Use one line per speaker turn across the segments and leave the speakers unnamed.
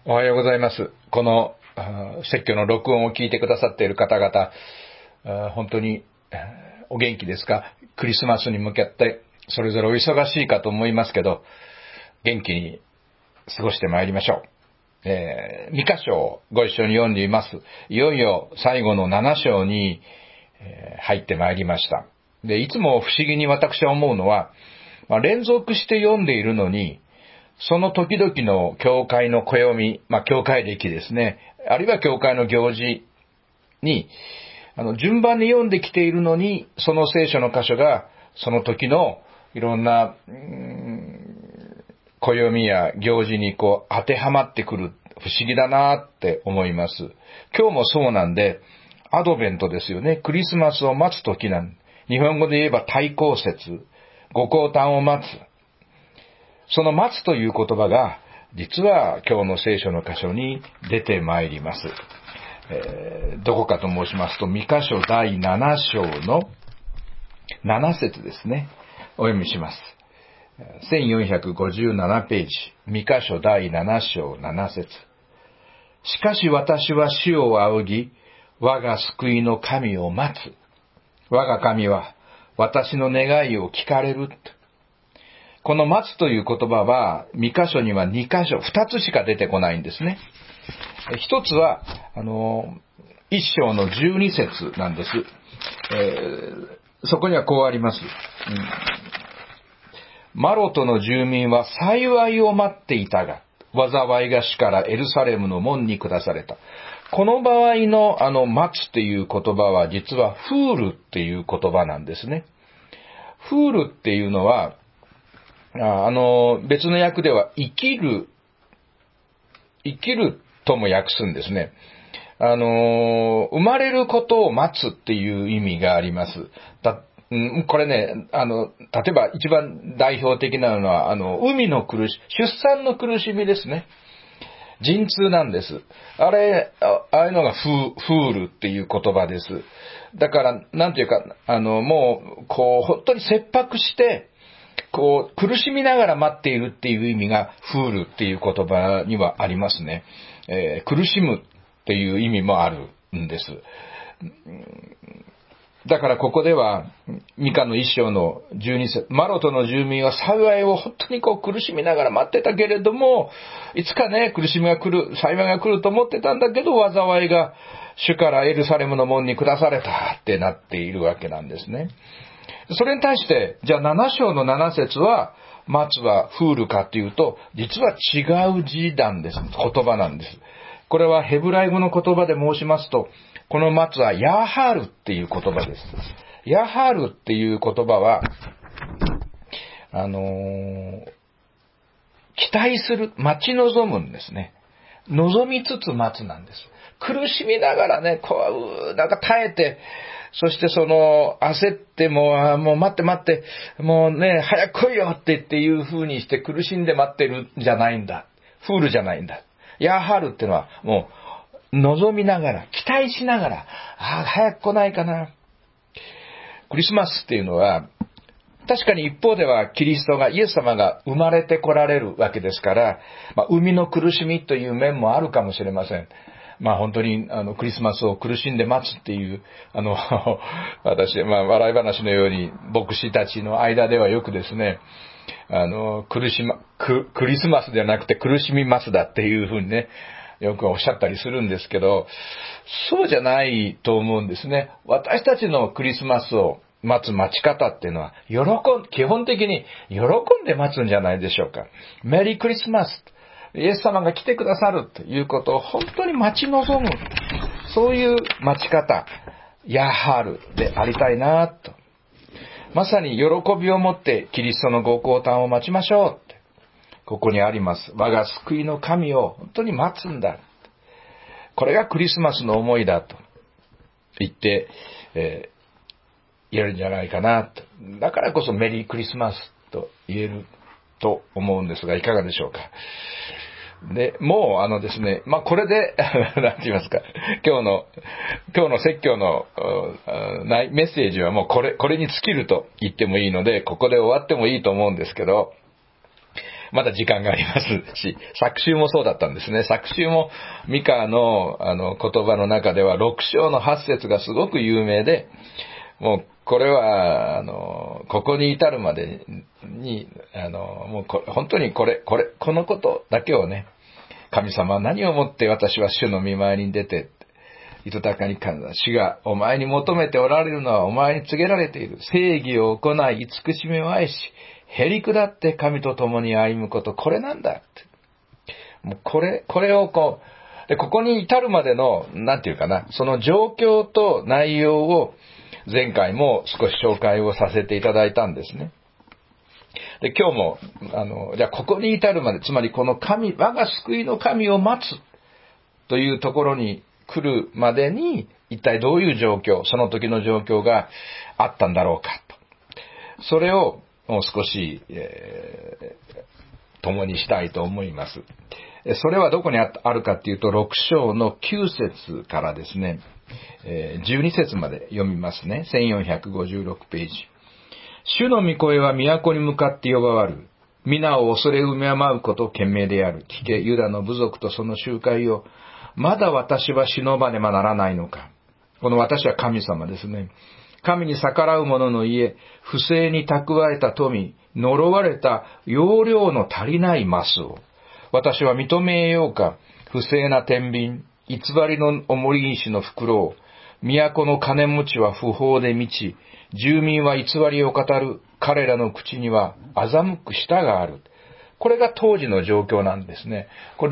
おはようございます。この説教の録音を聞いてくださっている方々、本当にお元気ですか？クリスマスに向けてそれぞれお忙しいかと思いますけど、元気に過ごしてまいりましょう。2箇所をご一緒に読んでいます。いよいよ最後の7章に入ってまいりました。で、いつも不思議に私は思うのは、連続して読んでいるのに、その時々の教会の暦、教会歴ですね、あるいは教会の行事に、順番に読んできているのに、その聖書の箇所が、その時のいろんな、暦や行事に当てはまってくる、不思議だなって思います。今日もそうなんで、アドベントですよね。クリスマスを待つ時なん。日本語で言えば対抗節、ご降誕を待つ。その待つという言葉が、実は今日の聖書の箇所に出てまいります。どこかと申しますと、三箇所第7章の7節ですね。お読みします。1457ページ、三箇所第7章7節。しかし私は主を仰ぎ、我が救いの神を待つ。我が神は私の願いを聞かれる。この待つという言葉は、三箇所には2箇所、2つしか出てこないんですね。一つは、一章の12節なんです。そこにはこうあります。マロトの住民は幸いを待っていたが、災いが主からエルサレムの門に下された。この場合の待つという言葉は、実はフールっていう言葉なんですね。フールっていうのは、別の訳では生きるとも訳すんですね。生まれることを待つっていう意味があります。これね、例えば一番代表的なのは、出産の苦しみですね。陣痛なんです。ああいうのがフールっていう言葉です。だから、なんていうか、もう、本当に切迫して、苦しみながら待っているっていう意味がフールっていう言葉にはありますね。苦しむっていう意味もあるんです。だからここでは、ミカの一章の12節、マロトの住民は幸いを本当に苦しみながら待ってたけれども、いつかね、苦しみが来る、幸いが来ると思ってたんだけど、災いが主からエルサレムの門に下されたってなっているわけなんですね。それに対して、じゃあ7章の7節は、待つはフールかというと、実は違う字なんです。言葉なんです。これはヘブライ語の言葉で申しますと、この待つはヤーハールっていう言葉です。ヤーハールっていう言葉は、期待する、待ち望むんですね。望みつつ待つなんです。苦しみながらね、なんか耐えて、そして焦ってもう待って、もうね、早く来いよっていう風にして苦しんで待ってるんじゃないんだ。フールじゃないんだ。ヤーハールっていうのはもう望みながら、期待しながら、早く来ないかな。クリスマスっていうのは、確かに一方ではキリストが、イエス様が生まれてこられるわけですから、生みの苦しみという面もあるかもしれません。本当にクリスマスを苦しんで待つっていう、私、笑い話のように牧師たちの間ではよくですね、クリスマスではなくて苦しみますだっていうふうにね、よくおっしゃったりするんですけど、そうじゃないと思うんですね。私たちのクリスマスを待つ待ち方っていうのは、基本的に喜んで待つんじゃないでしょうか。メリークリスマス。イエス様が来てくださるということを本当に待ち望む。そういう待ち方、ヤーハールでありたいなと。まさに喜びを持ってキリストのご降誕を待ちましょうって。ここにあります。我が救いの神を本当に待つんだ。これがクリスマスの思いだと言って、言えるんじゃないかなと。だからこそメリークリスマスと言えると思うんですが、いかがでしょうか。で、もうですね、これで、なんて言いますか、今日の説教のメッセージはもうこれに尽きると言ってもいいので、ここで終わってもいいと思うんですけど、 まだ時間がありますし、昨週もそうだったんですね。昨週もミカの言葉の中では6章の8節がすごく有名で、もうこれはここに至るまでにもう本当にこのことだけをね、神様は何をもって私は主の御前に出て糸高に感謝、主がお前に求めておられるのはお前に告げられている。正義を行い、慈しみを愛し、へり下って神と共に歩むこと、これなんだって。もうこれをここに至るまでの、なんていうかな、その状況と内容を前回も少し紹介をさせていただいたんですね。で、今日も、じゃあここに至るまで、つまりこの我が救いの神を待つというところに来るまでに、一体どういう状況、その時の状況があったんだろうかと。それをもう少し、共にしたいと思います。それはどこにあるかっていうと、6章の9節からですね、12節まで読みますね。1456ページ。主の御声は都に向かって呼ばわる。皆を恐れ敬うこと賢明である。聞け、ユダの部族とその集会を。まだ私は忍ばねばならないのか。この私は神様ですね。神に逆らう者の家、不正に蓄えた富、呪われた容量の足りないマスを。私は認めようか。不正な天秤、偽りの重り石の袋を。都の金持ちは不法で満ち、住民は偽りを語る。彼らの口には欺く舌がある。これが当時の状況なんですね。これ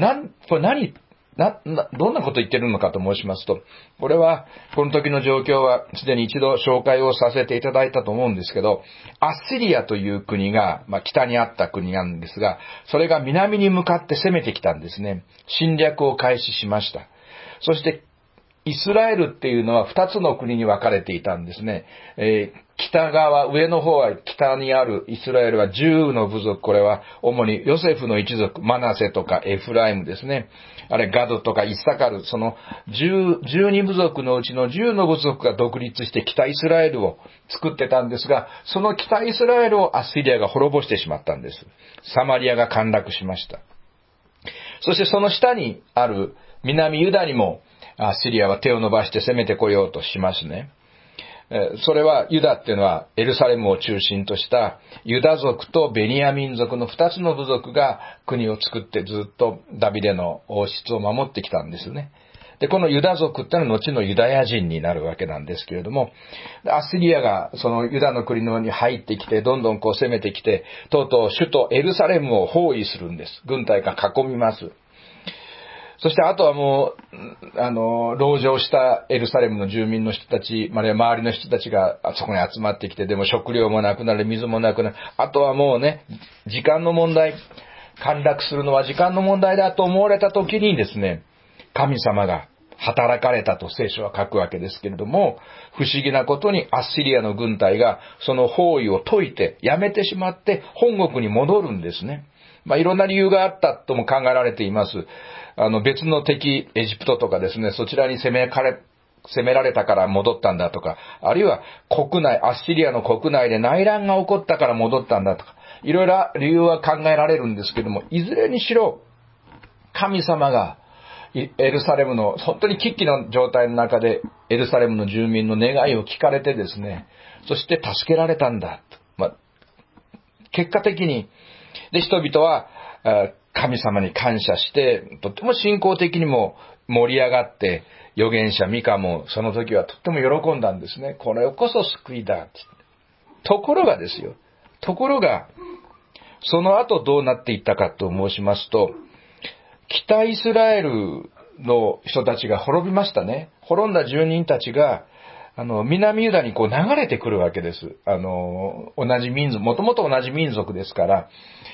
どんなこと言ってるのかと申しますと、これは、この時の状況はすでに一度紹介をさせていただいたと思うんですけど、アッシリアという国が、北にあった国なんですが、それが南に向かって攻めてきたんですね。侵略を開始しました。そして、イスラエルっていうのは2つの国に分かれていたんですね。北側、上の方は北にあるイスラエルは10の部族、これは主にヨセフの一族、マナセとかエフライムですね。あれガドとかイッサカル、その12部族のうちの10の部族が独立して北イスラエルを作ってたんですが、その北イスラエルをアッシリアが滅ぼしてしまったんです。サマリアが陥落しました。そしてその下にある南ユダにもアッシリアは手を伸ばして攻めてこようとしますね。それはユダっていうのはエルサレムを中心としたユダ族とベニヤミン族の2つの部族が国を作ってずっとダビデの王室を守ってきたんですね。で、このユダ族っていうのは後のユダヤ人になるわけなんですけれども、アッシリアがそのユダの国のに入ってきて、どんどん攻めてきて、とうとう首都エルサレムを包囲するんです。軍隊が囲みます。そしてあとはもう、籠城したエルサレムの住民の人たち、周りの人たちがそこに集まってきて、でも食料もなくなる、水もなくなる。あとはもうね、時間の問題、陥落するのは時間の問題だと思われた時にですね、神様が働かれたと聖書は書くわけですけれども、不思議なことにアッシリアの軍隊がその包囲を解いて、やめてしまって本国に戻るんですね。いろんな理由があったとも考えられています。別の敵、エジプトとかですね、そちらに攻められたから戻ったんだとか、あるいはアッシリアの国内で内乱が起こったから戻ったんだとか、いろいろ理由は考えられるんですけども、いずれにしろ、神様がエルサレムの、本当に危機の状態の中で、エルサレムの住民の願いを聞かれてですね、そして助けられたんだと。結果的に、で、人々は、神様に感謝して、とっても信仰的にも盛り上がって、預言者ミカもその時はとっても喜んだんですね。これこそ救いだって。ところが、その後どうなっていったかと申しますと、北イスラエルの人たちが滅びましたね。滅んだ住人たちが、南ユダに流れてくるわけです。同じ民族、もともと同じ民族ですから、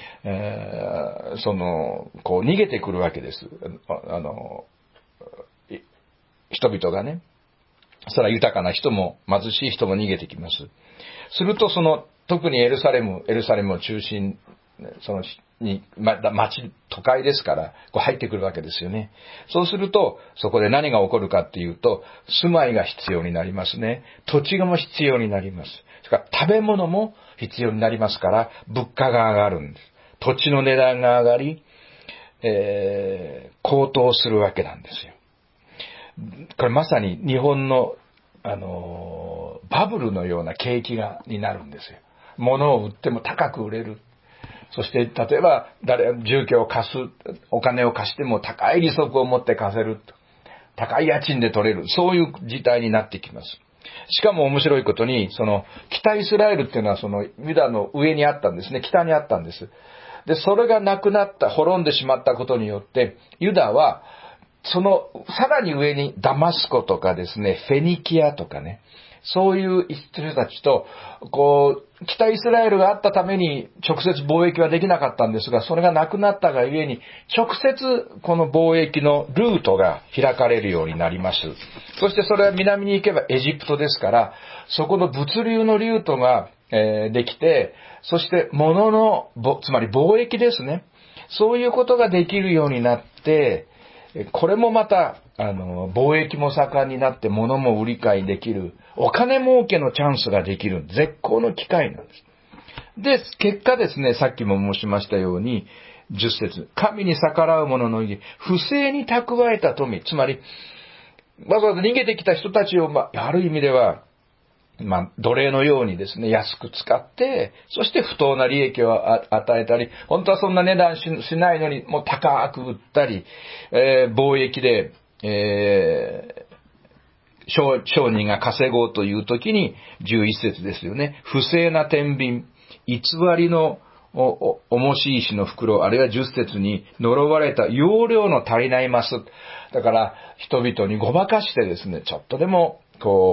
逃げてくるわけです。人々がね。それは豊かな人も貧しい人も逃げてきます。すると特にエルサレムを中心、都会ですから、入ってくるわけですよね。そうすると、そこで何が起こるかっていうと、住まいが必要になりますね。土地も必要になります。それから食べ物も必要になりますから、物価が上がるんです。 土地の値段が上がり、高騰するわけなんですよ。これまさに日本の、バブルのような景気になるんですよ。物を売っても高く売れる。そして、例えば、住居を貸す、お金を貸しても高い利息を持って貸せる。高い家賃で取れる。そういう事態になってきます。しかも面白いことに、北イスラエルっていうのはユダの上にあったんですね。北にあったんです。で、それがなくなった、滅んでしまったことによって、ユダは、さらに上にダマスコとかですね、フェニキアとかね、そういう人たちと、北イスラエルがあったために直接貿易はできなかったんですが、それがなくなったがゆえに、直接この貿易のルートが開かれるようになります。そしてそれは南に行けばエジプトですから、そこの物流のルートが、できて、そして物の、つまり貿易ですね。そういうことができるようになって、これもまた、貿易も盛んになって物も売り買いできる、お金儲けのチャンスができる、絶好の機会なんです。で、結果ですね、さっきも申しましたように、10節、神に逆らう者の家、不正に蓄えた富、つまり、わざわざ逃げてきた人たちを、ある意味では、奴隷のようにですね、安く使って、そして不当な利益を与えたり、本当はそんな値段しないのに、もう高く売ったり、貿易で、商人が稼ごうという時に、11節ですよね。不正な天秤、偽りの重し石の袋、あるいは10節に呪われた容量の足りないマス。だから、人々にごまかしてですね、ちょっとでも、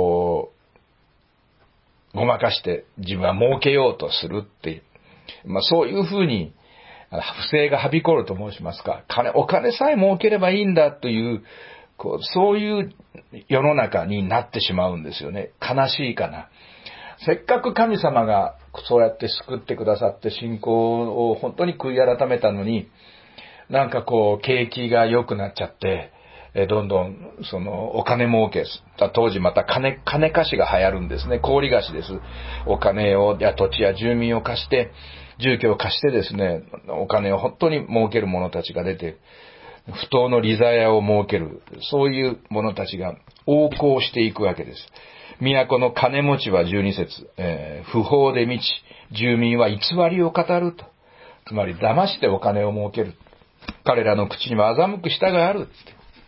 ごまかして自分は儲けようとするっていう。そういうふうに、不正がはびこると申しますか。お金さえ儲ければいいんだという、そういう世の中になってしまうんですよね。悲しいかな。せっかく神様がそうやって救ってくださって信仰を本当に悔い改めたのに、なんか景気が良くなっちゃって、どんどん、お金儲け、当時また金貸しが流行るんですね。高利貸しです。お金を、土地や住民を貸して、住居を貸してですね、お金を本当に儲ける者たちが出て、不当の利ざやを設ける、そういう者たちが横行していくわけです。都の金持ちは12節、不法で満ち、住民は偽りを語ると。つまり騙してお金を儲ける。彼らの口には欺く舌があるって。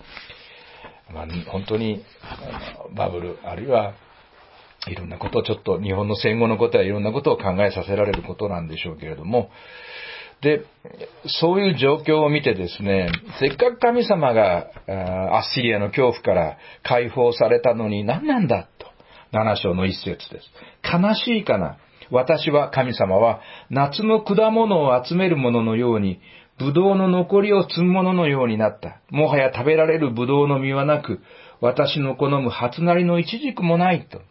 本当にバブル、あるいはいろんなことをちょっと日本の戦後のことはいろんなことを考えさせられることなんでしょうけれども、で、そういう状況を見てですね、せっかく神様がアッシリアの恐怖から解放されたのに何なんだと、7章の一節です。悲しいかな。私は神様は夏の果物を集めるもののように、ブドウの残りを摘むもののようになった。もはや食べられるブドウの実はなく、私の好む初なりのイチジクもないと。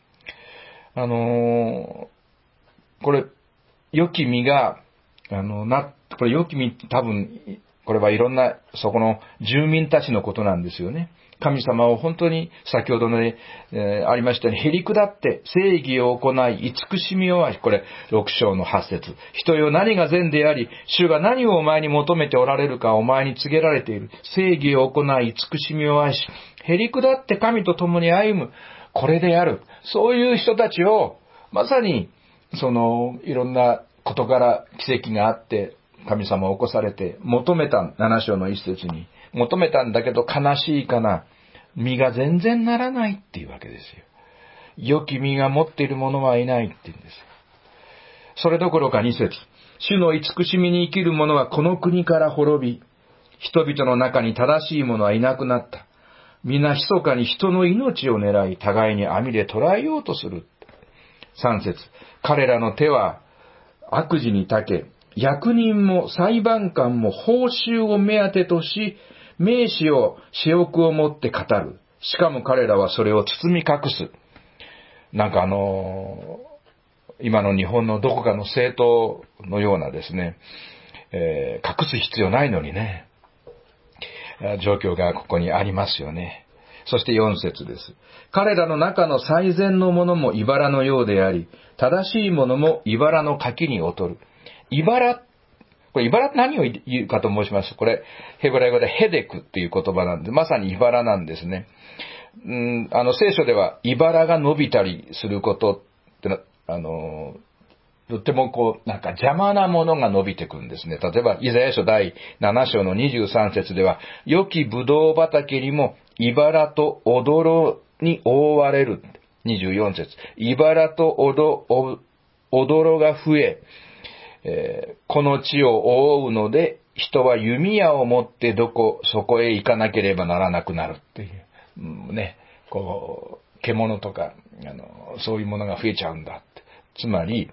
これ、良き実が、これ良き実、多分、これはいろんな、そこの住民たちのことなんですよね。神様を本当に、先ほどのね、ありましたように、へり下って正義を行い、慈しみを愛し、これ、6章の8節。人よ何が善であり、主が何をお前に求めておられるかお前に告げられている。正義を行い、慈しみを愛し、へり下って神と共に歩む。これである。そういう人たちを、まさに、いろんなことから奇跡があって、神様を起こされて、求めた、7章の一節に、求めたんだけど悲しいかな。実が全然ならないっていうわけですよ。良き実が持っている者はいないって言うんですよ。それどころか2節。主の慈しみに生きる者はこの国から滅び、人々の中に正しい者はいなくなった。皆密かに人の命を狙い、互いに網で捕らえようとする。3節。彼らの手は悪事に長け、役人も裁判官も報酬を目当てとし、名詞を私欲を持って語る。しかも彼らはそれを包み隠す。なんか今の日本のどこかの政党のようなですね、隠す必要ないのにね、状況がここにありますよね。そして4節です。彼らの中の最善のものも茨のようであり、正しいものも茨の垣に劣る。茨、 これ、茨何を言うかと申しますと、これ、ヘブライ語でヘデクっていう言葉なんで、まさに茨なんですね。聖書では、茨が伸びたりすることってとってもなんか邪魔なものが伸びてくるんですね。例えば、イザヤ書第7章の23節では、良きブドウ畑にも、茨とおどろに覆われる。24節。茨とおどろが増え、この地を覆うので、人は弓矢を持ってそこへ行かなければならなくなるっていう。ね。獣とか、そういうものが増えちゃうんだって。つまり、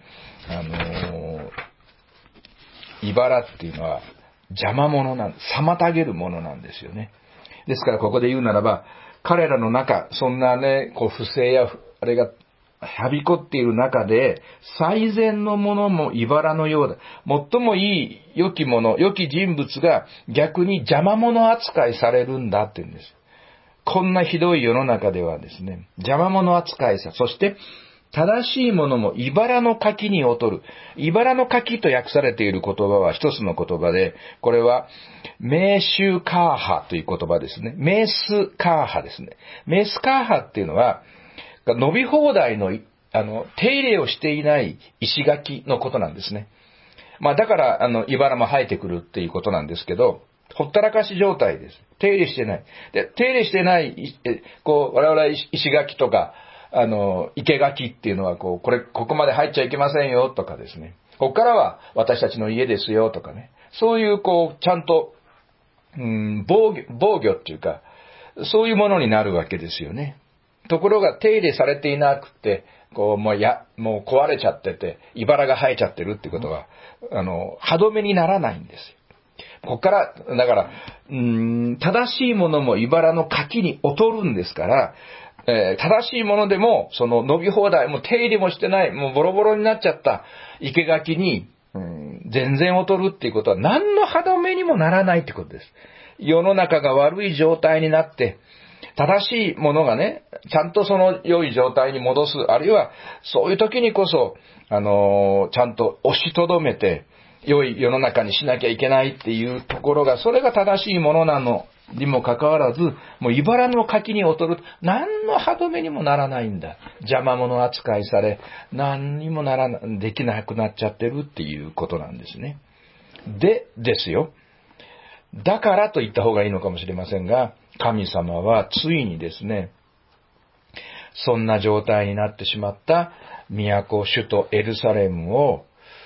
茨っていうのは邪魔者妨げるものなんですよね。ですからここで言うならば、彼らの中、そんなね、不正や、あれが、はびこっている中で、最善のものも茨のようだ。最もいい良きもの、良き人物が逆に邪魔者扱いされるんだって言うんです。こんなひどい世の中ではですね、邪魔者扱いさ、そして、正しいものも茨の柿に劣る。茨の柿と訳されている言葉は一つの言葉で、これは、メーシュカーハという言葉ですね。メースカーハですね。メースカーハっていうのは、伸び放題の、手入れをしていない石垣のことなんですね。だから、茨も生えてくるっていうことなんですけど、ほったらかし状態です。手入れしてない。で、手入れしてない、我々石垣とか、生垣っていうのは、ここまで入っちゃいけませんよとかですね。ここからは私たちの家ですよとかね。そういう、ちゃんと、防御っていうか、そういうものになるわけですよね。ところが手入れされていなくて、もう壊れちゃってて、茨が生えちゃってるってことは、歯止めにならないんですよ。ここから、だから、正しいものも茨の柿に劣るんですから、正しいものでも、その伸び放題、もう手入れもしてない、もうボロボロになっちゃった生垣に、全然劣るっていうことは何の歯止めにもならないってことです。世の中が悪い状態になって、正しいものがね、ちゃんとその良い状態に戻す、あるいはそういう時にこそ、ちゃんと押しとどめて、良い世の中にしなきゃいけないっていうところが、それが正しいものなのにもかかわらず、もう茨の柿に劣る、何の歯止めにもならないんだ。邪魔者扱いされ、何にもできなくなっちゃってるっていうことなんですね。ですよ。だからと言った方がいいのかもしれませんが、神様はついにですね、そんな状態になってしまった都、首都エルサレムを、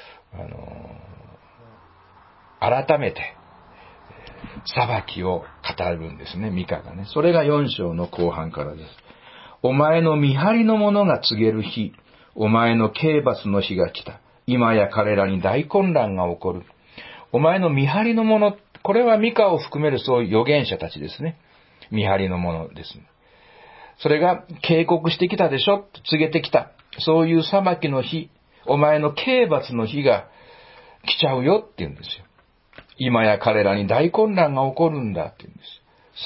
改めて、裁きを語るんですね、ミカがね。それが4章の後半からです。お前の見張りの者が告げる日、お前の刑罰の日が来た。今や彼らに大混乱が起こる。お前の見張りの者、これはミカを含めるそういう預言者たちですね。見張りの者です。それが警告してきたでしょ、告げてきた。そういう裁きの日、お前の刑罰の日が来ちゃうよって言うんですよ。今や彼らに大混乱が起こるんだって言うんです。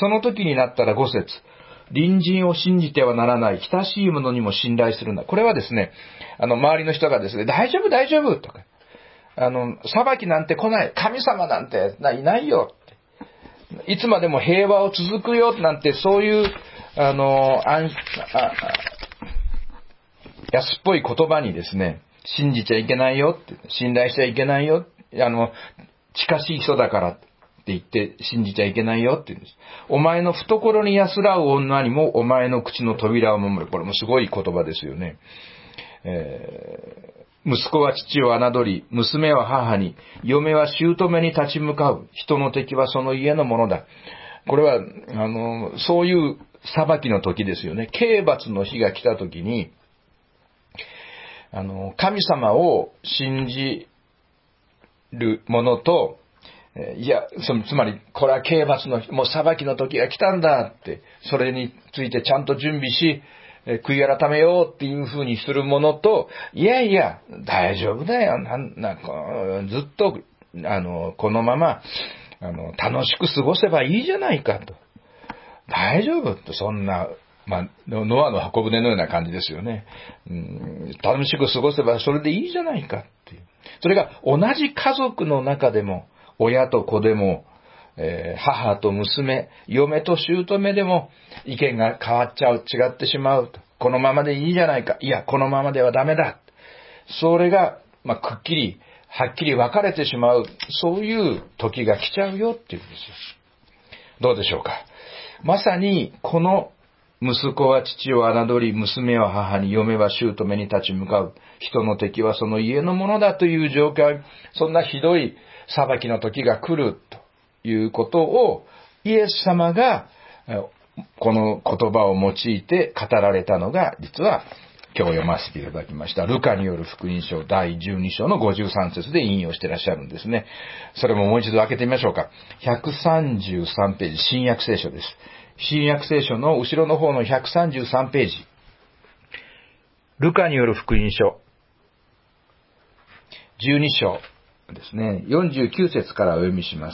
その時になったら5節。隣人を信じてはならない。親しい者にも信頼するんだ。これはですね、周りの人がですね、大丈夫大丈夫とか、裁きなんて来ない。神様なんていないよって。いつまでも平和を続くよなんて、そういう、安っぽい言葉にですね、信じちゃいけないよって、信頼しちゃいけないよ、近しい人だからって言って信じちゃいけないよって言うんです。お前の懐に安らう女にもお前の口の扉を守る。これもすごい言葉ですよね。息子は父を侮り、娘は母に、嫁は姑に立ち向かう。人の敵はその家のものだ。これは、そういう裁きの時ですよね。刑罰の日が来た時に、神様を信じるものと、つまり、これは刑罰の日、もう裁きの時が来たんだって、それについてちゃんと準備し、悔い改めようっていう風にするものと、大丈夫だよ。ずっと、このまま、楽しく過ごせばいいじゃないかと。大丈夫と、そんな、ノアの箱舟のような感じですよね。楽しく過ごせばそれでいいじゃないかっていう。 それが同じ家族の中でも、親と子でも、母と娘、嫁と姑でも意見が変わっちゃう、違ってしまうと。このままでいいじゃないか。いや、このままではダメだ。それが、くっきり、はっきり分かれてしまう、そういう時が来ちゃうよっていうんですよ。どうでしょうか。まさに、この息子は父を侮り、娘は母に、嫁は姑に立ち向かう。人の敵はその家のものだという状況、そんなひどい裁きの時が来るということを、イエス様がこの言葉を用いて語られたのが、実は今日読ませていただきましたルカによる福音書第12章の53節で引用していらっしゃるんですね。それももう一度開けてみましょうか。133ページ、新約聖書です。新約聖書の後ろの方の133ページ。ルカによる福音書12章ですね。49節からお読みします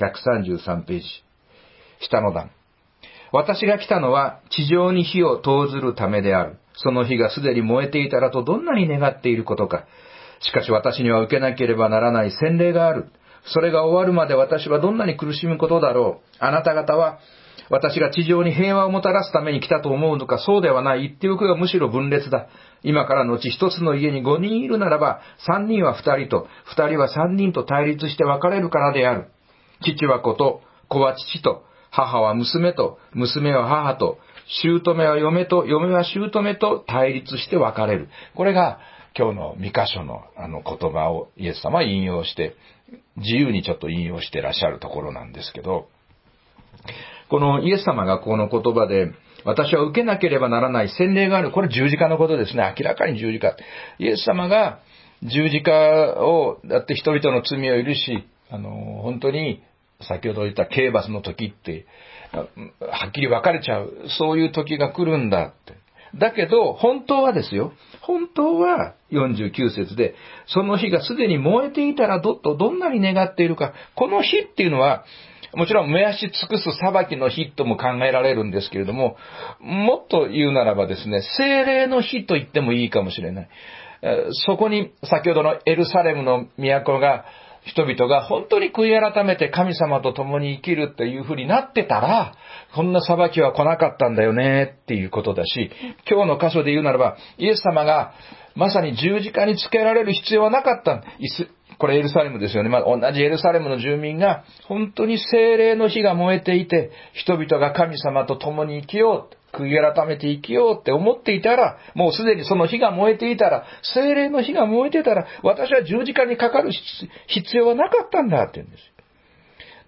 。133ページ。下の段。私が来たのは地上に火を投ずるためである。その火がすでに燃えていたらとどんなに願っていることか。しかし私には受けなければならない洗礼がある。それが終わるまで私はどんなに苦しむことだろう。あなた方は私が地上に平和をもたらすために来たと思うのか。そうではない。言っておくがむしろ分裂だ。今からのうち一つの家に5人いるならば、3人は2人と、2人は3人と対立して別れるからである。父は子と、子は父と、母は娘と、娘は母と、姑は嫁と、嫁は姑と対立して別れる。これが今日の三箇所の言葉をイエス様は引用して、自由にちょっと引用していらっしゃるところなんですけど、このイエス様がこの言葉で、私は受けなければならない洗礼がある。これ十字架のことですね。明らかに十字架。イエス様が十字架をやって人々の罪を許し、本当に先ほど言った刑罰の時って、はっきり分かれちゃう。そういう時が来るんだって。だけど、本当はですよ。本当は49節で、その火がすでに燃えていたらどんなに願っているか。この火っていうのは、もちろん燃やし尽くす裁きの火とも考えられるんですけれども、もっと言うならばですね、聖霊の火と言ってもいいかもしれない。そこに先ほどのエルサレムの都が、人々が本当に悔い改めて神様と共に生きるっていう風になってたら、こんな裁きは来なかったんだよねっていうことだし、今日の箇所で言うならば、イエス様がまさに十字架につけられる必要はなかった。これエルサレムですよね。同じエルサレムの住民が本当に聖霊の火が燃えていて、人々が神様と共に生きよう。悔い改めて生きようって思っていたら、もうすでにその火が燃えていたら、聖霊の火が燃えていたら、私は十字架にかかる必要はなかったんだって言うんです。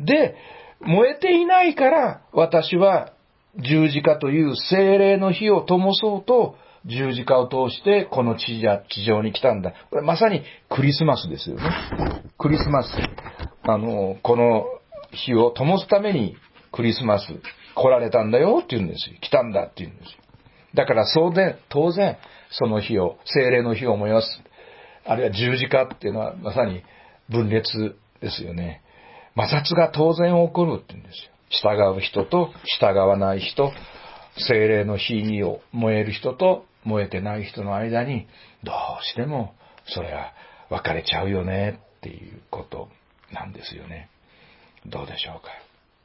で、燃えていないから、私は十字架という聖霊の火を灯そうと、十字架を通してこの地上に来たんだ。これまさにクリスマスですよね。クリスマス。この火を灯すためにクリスマス来られたんだよって言うんですよ。来たんだって言うんですよ。だから当然、その火を、聖霊の火を燃やす。あるいは十字架っていうのはまさに分裂ですよね。摩擦が当然起こるって言うんですよ。従う人と従わない人、聖霊の火を燃える人と燃えてない人の間に、どうしてもそれは分かれちゃうよねっていうことなんですよね。どうでしょうか。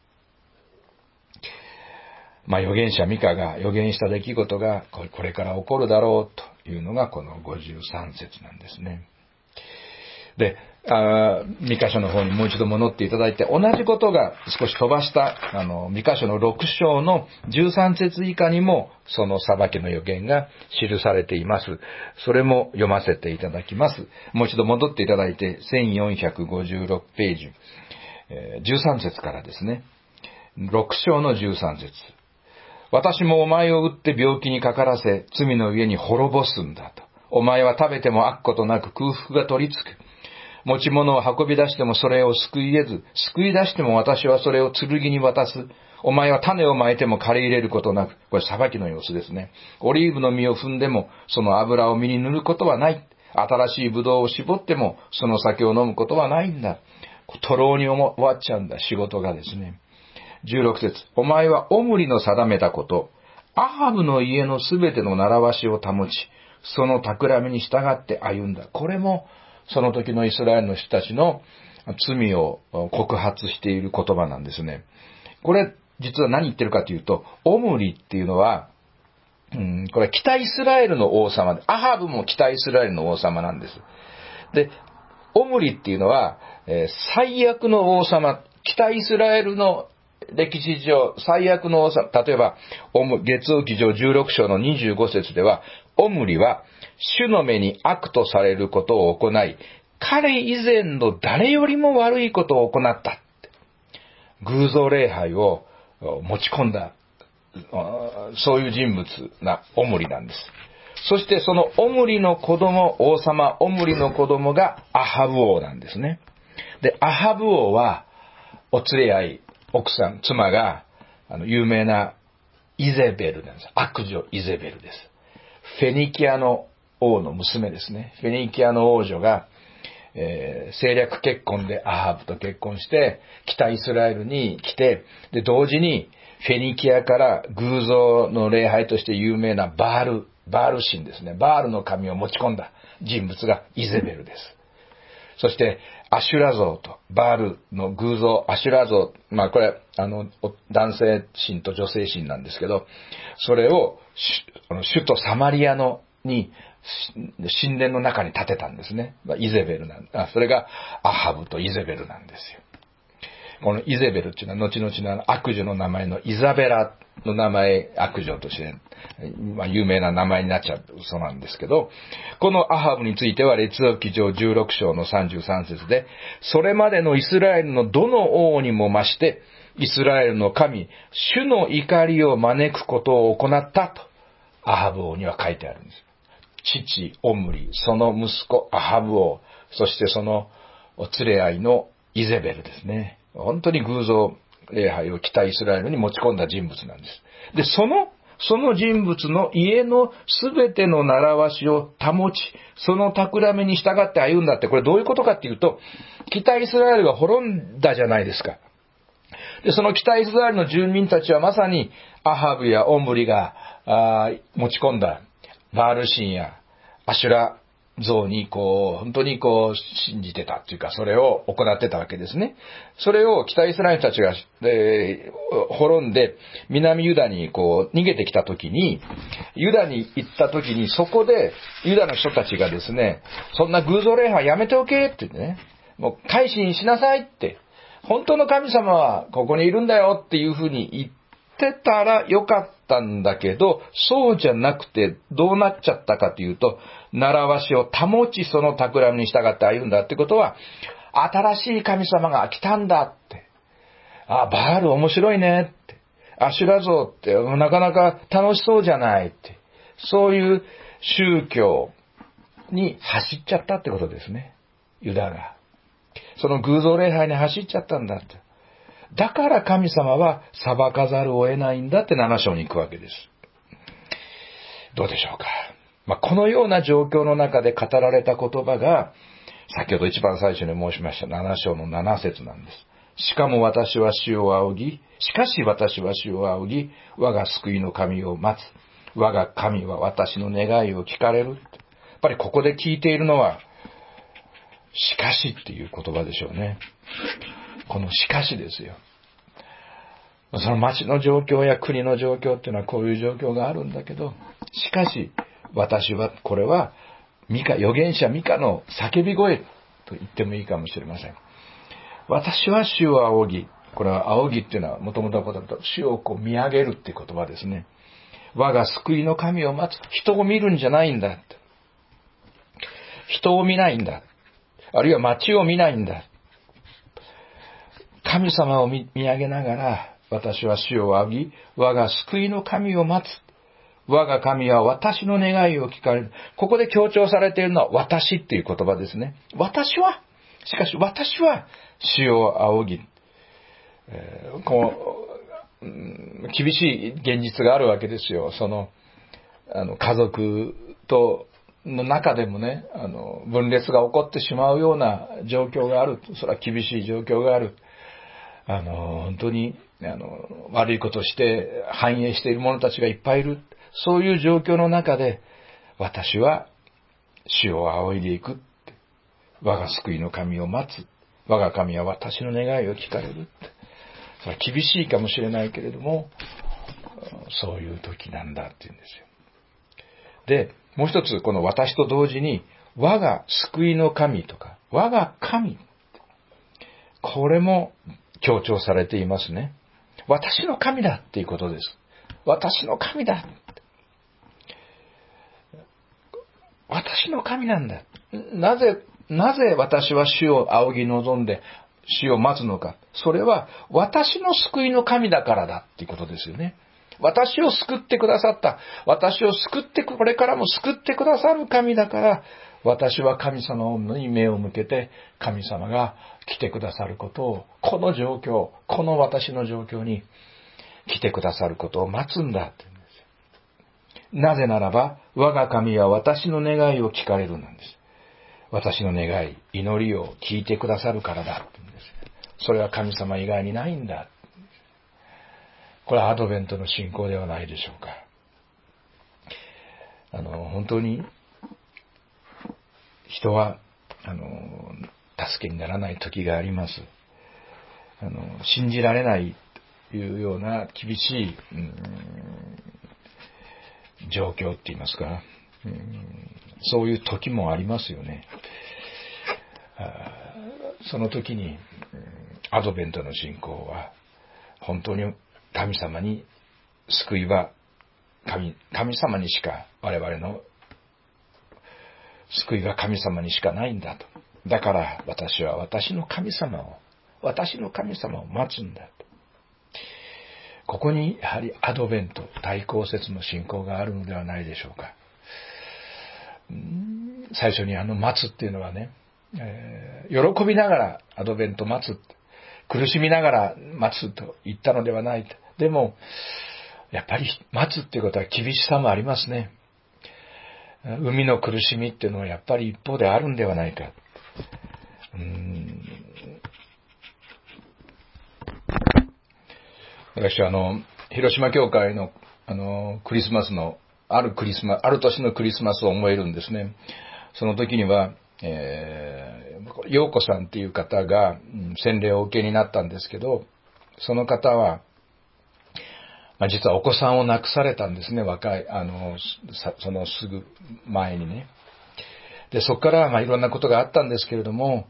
預言者ミカが預言した出来事がこれから起こるだろうというのがこの53節なんですね。で、ミカ書の方にもう一度戻っていただいて、同じことが少し飛ばしたミカ書の6章の13節以下にもその裁きの予言が記されています。それも読ませていただきます。もう一度戻っていただいて、1456ページ、13節からですね。6章の13節。私もお前を撃って病気にかからせ、罪の上に滅ぼすんだと。お前は食べても飽くことなく空腹が取り付く。持ち物を運び出してもそれを救い得ず、救い出しても私はそれを剣に渡す。お前は種をまいても刈り入れることなく。これ裁きの様子ですね。オリーブの実を踏んでもその油を実に塗ることはない。新しいブドウを絞ってもその酒を飲むことはないんだ。徒労に終わっちゃうんだ、仕事がですね。16節。お前はオムリの定めたこと、アハブの家のすべての習わしを保ち、その企みに従って歩んだ。これもその時のイスラエルの人たちの罪を告発している言葉なんですね。これ、実は何言ってるかというと、オムリっていうのは、これは北イスラエルの王様で、アハブも北イスラエルの王様なんです。で、オムリっていうのは、最悪の王様、北イスラエルの歴史上最悪の王様、例えば、列王記上16章の25節では、オムリは主の目に悪とされることを行い、彼以前の誰よりも悪いことを行った。偶像礼拝を持ち込んだ、そういう人物なオムリなんです。そしてそのオムリの子供、王様オムリの子供がアハブ王なんですね。で、アハブ王は、お連れ合い、奥さん、妻が、有名なイゼベルなんです。悪女イゼベルです。フェニキアの王の娘ですね。フェニキアの王女が、政略結婚でアハブと結婚して、北イスラエルに来て、で、同時にフェニキアから偶像の礼拝として有名なバール神ですね。バールの神を持ち込んだ人物がイゼベルです。そして、アシュラ像と、バールの偶像、アシュラ像、これ、男性神と女性神なんですけど、それを、首都サマリアに、神殿の中に建てたんですね。イゼベルそれが、アハブとイゼベルなんですよ。このイゼベルっていうのは、後々の悪女の名前のイザベラの名前、悪女として、有名な名前になっちゃうそうなんですけど、このアハブについては列王記上16章の33節で、それまでのイスラエルのどの王にも増して、イスラエルの神、主の怒りを招くことを行ったと、アハブ王には書いてあるんです。父、オムリ、その息子、アハブ王、そしてそのお連れ合いのイゼベルですね。本当に偶像礼拝を北イスラエルに持ち込んだ人物なんです。で、その人物の家のすべての習わしを保ち、その企めに従って歩んだって、これどういうことかっていうと、北イスラエルが滅んだじゃないですか。で、その北イスラエルの住民たちはまさにアハブやオムリが持ち込んだバール神やアシュラ像に本当に信じてたっていうか、それを行ってたわけですね。それを北イスラエルたちが、滅んで、南ユダに逃げてきた時に、ユダに行った時に、そこでユダの人たちがですね、そんな偶像礼拝やめておけって言ってね、もう改心しなさいって、本当の神様はここにいるんだよっていうふうに言ってたらよかったんだけど、そうじゃなくてどうなっちゃったかというと、習わしを保ちその企みに従って歩んだってことは、新しい神様が来たんだって。バール面白いねって。アシュラ像ってなかなか楽しそうじゃないって。そういう宗教に走っちゃったってことですね。ユダが。その偶像礼拝に走っちゃったんだって。だから神様は裁かざるを得ないんだって7章に行くわけです。どうでしょうか。このような状況の中で語られた言葉が、先ほど一番最初に申しました7章の7節なんです。しかし私は主を仰ぎ、我が救いの神を待つ。我が神は私の願いを聞かれる。やっぱりここで聞いているのは、しかしっていう言葉でしょうね。このしかしですよ。その町の状況や国の状況っていうのはこういう状況があるんだけど、しかし私は、これは預言者ミカの叫び声と言ってもいいかもしれません。私は主を仰ぎ、これは仰ぎっていうのはもともとのことだと主を見上げるっていう言葉ですね。我が救いの神を待つ。人を見るんじゃないんだ。人を見ないんだ。あるいは町を見ないんだ。神様を見上げながら、私は主を仰ぎ、我が救いの神を待つ。我が神は私の願いを聞かれる。ここで強調されているのは私っていう言葉ですね。しかし私は主を仰ぎ。厳しい現実があるわけですよ。家族の中でもね、分裂が起こってしまうような状況がある。それは厳しい状況がある。本当に、悪いことをして繁栄している者たちがいっぱいいる。そういう状況の中で、私は主を仰いでいく。 我が救いの神を待つ。我が神は私の願いを聞かれるって。それは厳しいかもしれないけれども、そういう時なんだって言うんですよ。で、もう一つ、この私と同時に、我が救いの神とか、我が神。これも強調されていますね。私の神だっていうことです。私の神だ。私の神なんだ。なぜ私は主を仰ぎ望んで主を待つのか。それは私の救いの神だからだっていうことですよね。私を救ってくださった。私を救って、これからも救ってくださる神だから、私は神様に目を向けて、神様が来てくださることを、この状況、この私の状況に来てくださることを待つんだって言うんですよ。なぜならば、我が神は私の願いを聞かれるなんです。私の願い、祈りを聞いてくださるからだって言うんです。それは神様以外にないんだ。これはアドベントの信仰ではないでしょうか。本当に人は助けにならない時があります。信じられないというような厳しい、状況って言いますか、そういう時もありますよね。その時にアドベントの信仰は本当に神様に救いは神様にしか、我々の救いが神様にしかないんだと。だから私は私の神様を待つんだと。ここにやはりアドベント、大公節の信仰があるのではないでしょうか。最初に待つっていうのはね、喜びながらアドベント待つ、苦しみながら待つと言ったのではない。でもやっぱり待つっていうことは厳しさもありますね。海の苦しみっていうのはやっぱり一方であるんではないか。私は広島教会のクリスマスのある年のクリスマスを思えるんですね。その時には、陽子さんっていう方が洗礼をお受けになったんですけど、その方は実はお子さんを亡くされたんですね。そのすぐ前にね。で、そこからいろんなことがあったんですけれども、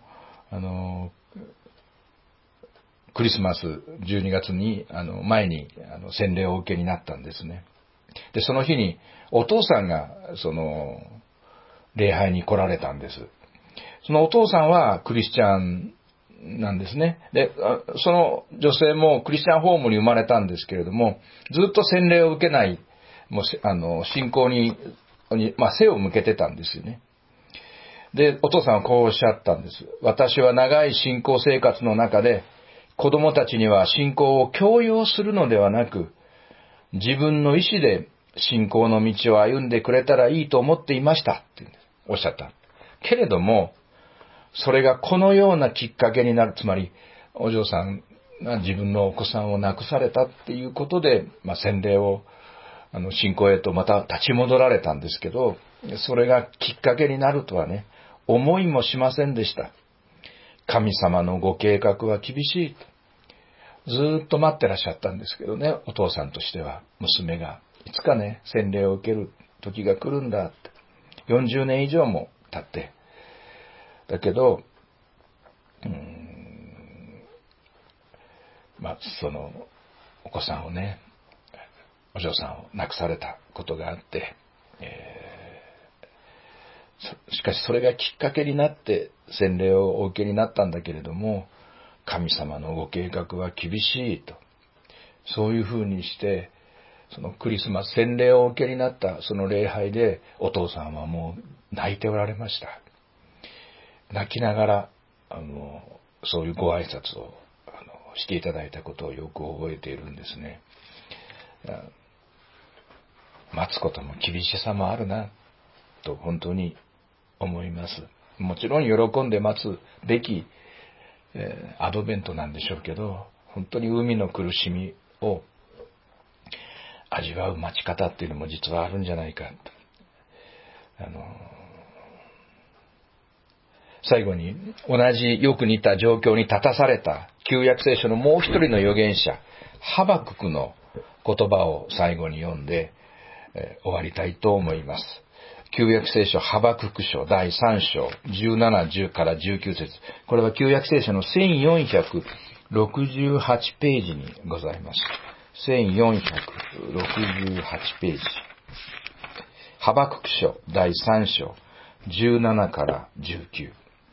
クリスマス12月に前に洗礼をお受けになったんですね。で、その日にお父さんが礼拝に来られたんです。そのお父さんはクリスチャンなんですね。で、その女性もクリスチャンホームに生まれたんですけれども、ずっと洗礼を受けない、もう信仰に背を向けてたんですよね。で、お父さんはこうおっしゃったんです。私は長い信仰生活の中で、子供たちには信仰を強要するのではなく、自分の意志で信仰の道を歩んでくれたらいいと思っていましたっておっしゃった。けれども、それがこのようなきっかけになる、つまりお嬢さんが自分のお子さんを亡くされたっていうことで、洗礼を信仰へとまた立ち戻られたんですけど、それがきっかけになるとはね、思いもしませんでした。神様のご計画は厳しい。ずーっと待ってらっしゃったんですけどね、お父さんとしては、娘がいつかね、洗礼を受ける時が来るんだって。40年以上も経って。だけど、そのお子さんをね、お嬢さんを亡くされたことがあって、しかしそれがきっかけになって洗礼をお受けになったんだけれども、神様のご計画は厳しいと。そういうふうにして、そのクリスマス洗礼をお受けになったその礼拝でお父さんはもう泣いておられました。泣きながら、そういうご挨拶をしていただいたことをよく覚えているんですね。待つことも厳しさもあるな、と本当に思います。もちろん喜んで待つべき、アドベントなんでしょうけど、本当に海の苦しみを味わう待ち方っていうのも実はあるんじゃないかと。 最後に同じよく似た状況に立たされた旧約聖書のもう一人の預言者ハバククの言葉を最後に読んで、終わりたいと思います。旧約聖書ハバクク書第3章17、10から19節。これは旧約聖書の1468ページにございます。1468ページ。ハバクク書第3章17から19。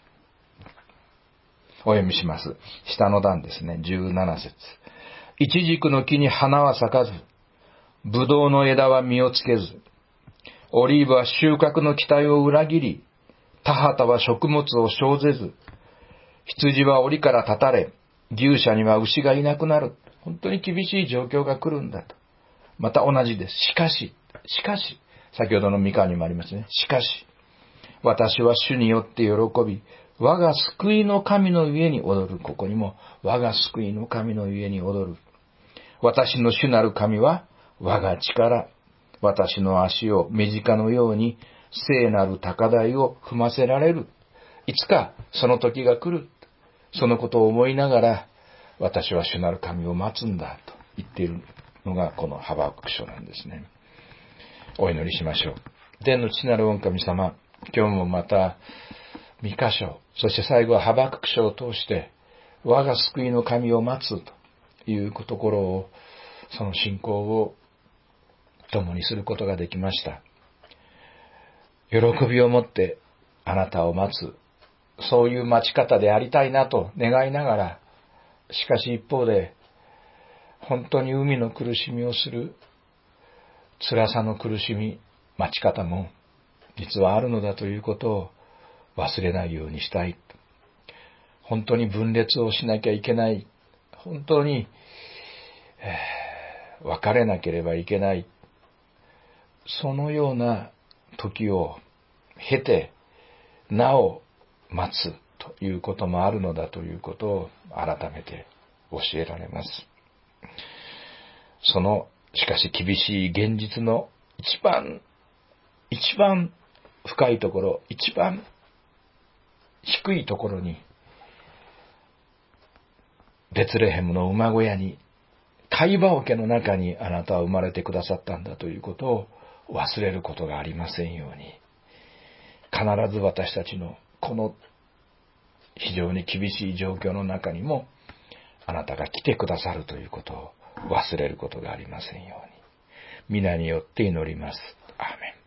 お読みします。下の段ですね。17節。イチジクの木に花は咲かず、ブドウの枝は実をつけず、オリーブは収穫の期待を裏切り、田畑は食物を生ぜず、羊は檻から断たれ、牛舎には牛がいなくなる。本当に厳しい状況が来るんだと。また同じです。しかし、先ほどの御川にもありますね。しかし、私は主によって喜び、我が救いの神の家に踊る。ここにも、我が救いの神の家に踊る。私の主なる神は、我が力。私の足を目近のように、聖なる高台を踏ませられる。いつかその時が来る。そのことを思いながら、私は主なる神を待つんだと言っているのがこのハバクク書なんですね。お祈りしましょう。天の父なる御神様、今日もまた2箇所、そして最後はハバクク書を通して、我が救いの神を待つというところを、その信仰を共にすることができました。喜びを持ってあなたを待つ、そういう待ち方でありたいなと願いながら、しかし一方で、本当に海の苦しみをする、辛さの苦しみ、待ち方も実はあるのだということを忘れないようにしたい。本当に分裂をしなきゃいけない。本当に、別れなければいけない。そのような時を経て、なお待つということもあるのだということを改めて教えられます。その、しかし厳しい現実の一番深いところ、一番低いところに、ベツレヘムの馬小屋に、貝羽桶の中にあなたは生まれてくださったんだということを忘れることがありませんように、必ず私たちのこの非常に厳しい状況の中にも、あなたが来てくださるということを忘れることがありませんように、皆によって祈ります。アーメン。